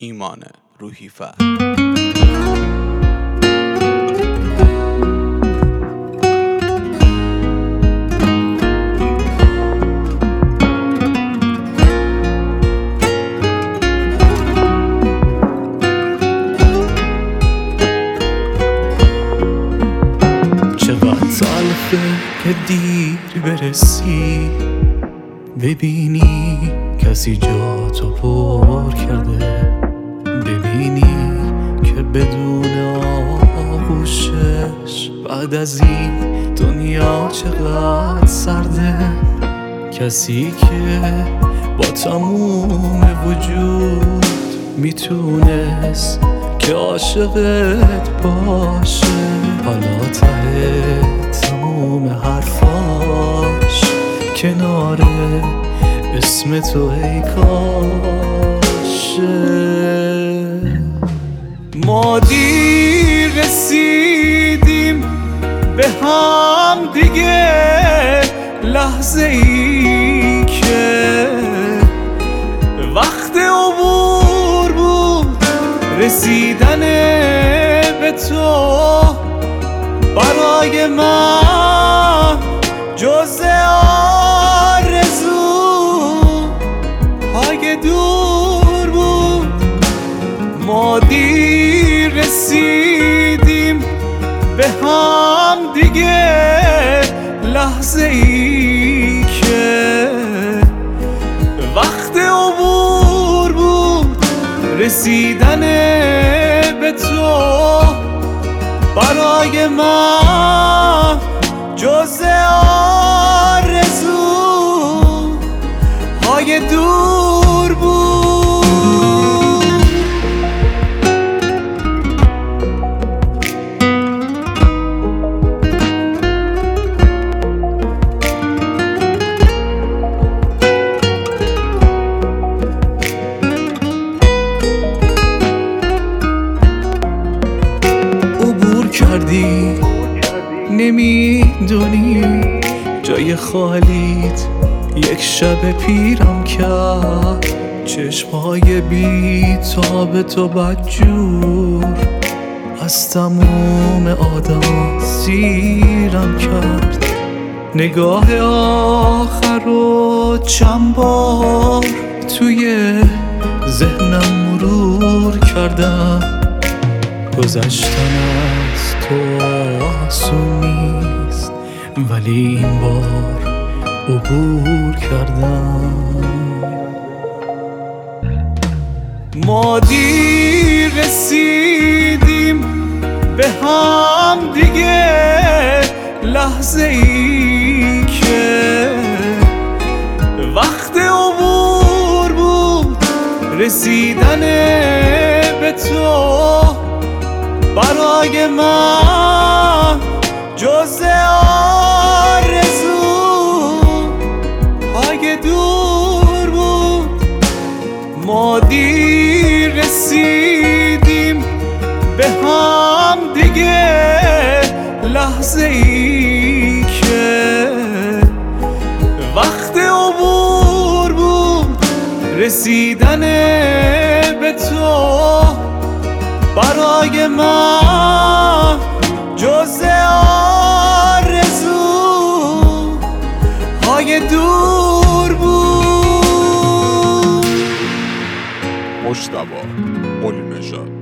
ایمان روحی‌فر. چقدر تلخه که دیر برسی ببینی کسی جا تو پر کرده، ببینی که بدون آغوشش بعد از این دنیا چقدر سرده. کسی که با تموم وجود میتونست که عاشقت باشه، حالا ته تموم حرفاش کنار اسم تو ای کاشه. ما دیر رسیدیم به هم دیگه، لحظه ای که وقت عبور بود، رسیدن به تو برای من جز آرزوهای دور بود. ما دیر رسیدیم به هم دیگه، لحظه ای که وقت عبور بود، رسیدن به تو برای من جز آرزوهای دور بود. عبور کردی نمیدونی جای خالیت یک شب پیرم کرد، چشمهای بی تاب تو بدجور از تموم آدم سیرم کرد. نگاه آخر رو چند بار توی ذهنم مرور کردم، گذشتن از تو آسون نیست ولی این بار عبور کردم. ما دیر رسیدیم به هم دیگه، لحظه ای که وقت عبور بود، رسیدن به تو برای من جز آرزوهای دور بود. ما دیر رسیدیم به هم دیگه، لحظه ای که وقت عبور بود، رسیدن به تو برای من جز آرزوهای دور بود. مجتبی قلی نژاد.